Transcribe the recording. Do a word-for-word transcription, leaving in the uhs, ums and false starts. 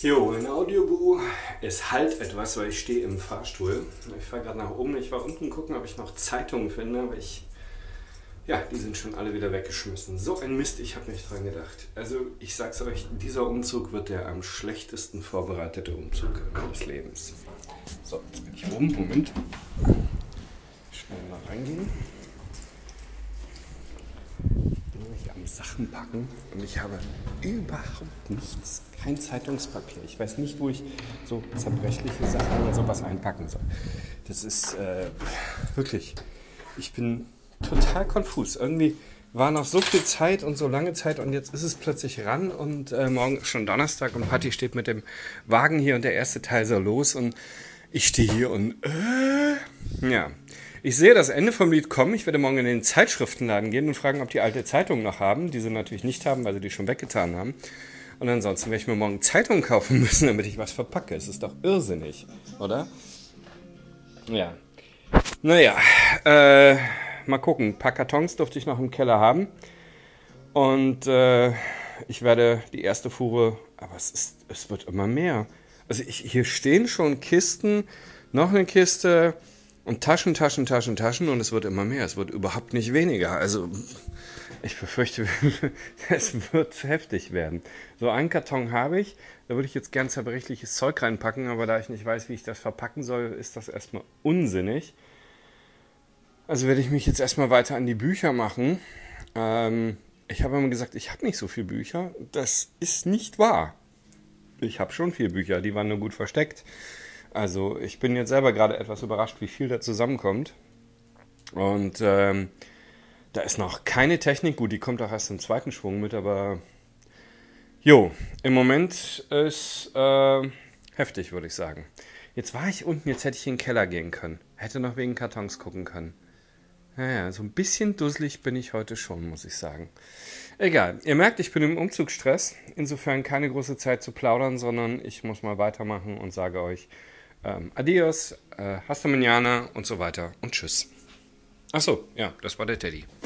Jo, ein Audioboo. Es halt etwas, weil ich stehe im Fahrstuhl. Ich fahre gerade nach oben. Ich war unten gucken, ob ich noch Zeitungen finde, aber ich. Ja, die sind schon alle wieder weggeschmissen. So ein Mist, ich habe nicht dran gedacht. Also, ich sag's euch, dieser Umzug wird der am schlechtesten vorbereitete Umzug meines Lebens. So, jetzt bin ich oben. Moment. Schnell mal reingehen. Ich bin nämlich am Sachen packen und ich habe überhaupt nichts. Kein Zeitungspapier. Ich weiß nicht, wo ich so zerbrechliche Sachen oder sowas einpacken soll. Das ist äh, wirklich. Ich bin total konfus. Irgendwie war noch so viel Zeit und so lange Zeit und jetzt ist es plötzlich ran und äh, morgen ist schon Donnerstag und Patti steht mit dem Wagen hier und der erste Teil soll los und ich stehe hier und äh, ja. Ich sehe das Ende vom Lied kommen. Ich werde morgen in den Zeitschriftenladen gehen und fragen, ob die alte Zeitung noch haben, die sie natürlich nicht haben, weil sie die schon weggetan haben. Und ansonsten werde ich mir morgen Zeitungen kaufen müssen, damit ich was verpacke. Es ist doch irrsinnig, oder? Ja. Naja, äh, mal gucken. Ein paar Kartons durfte ich noch im Keller haben. Und äh, ich werde die erste Fuhre, aber es ist, es wird immer mehr. Also ich, hier stehen schon Kisten, noch eine Kiste und Taschen, Taschen, Taschen, Taschen und es wird immer mehr. Es wird überhaupt nicht weniger. Also ich befürchte, es wird heftig werden. So einen Karton habe ich, da würde ich jetzt gern zerbrechliches Zeug reinpacken, aber da ich nicht weiß, wie ich das verpacken soll, ist das erstmal unsinnig. Also werde ich mich jetzt erstmal weiter an die Bücher machen. Ähm, ich habe immer gesagt, ich habe nicht so viele Bücher. Das ist nicht wahr. Ich habe schon viele Bücher, die waren nur gut versteckt. Also ich bin jetzt selber gerade etwas überrascht, wie viel da zusammenkommt. Und ähm, da ist noch keine Technik. Gut, die kommt auch erst im zweiten Schwung mit, aber jo, im Moment ist äh, heftig, würde ich sagen. Jetzt war ich unten, jetzt hätte ich in den Keller gehen können. Hätte noch wegen Kartons gucken können. Naja, so ein bisschen dusselig bin ich heute schon, muss ich sagen. Egal, ihr merkt, ich bin im Umzugsstress. Insofern keine große Zeit zu plaudern, sondern ich muss mal weitermachen und sage euch ähm, Adios, äh, hasta mañana und so weiter und tschüss. Achso, ja, das war der Teddy.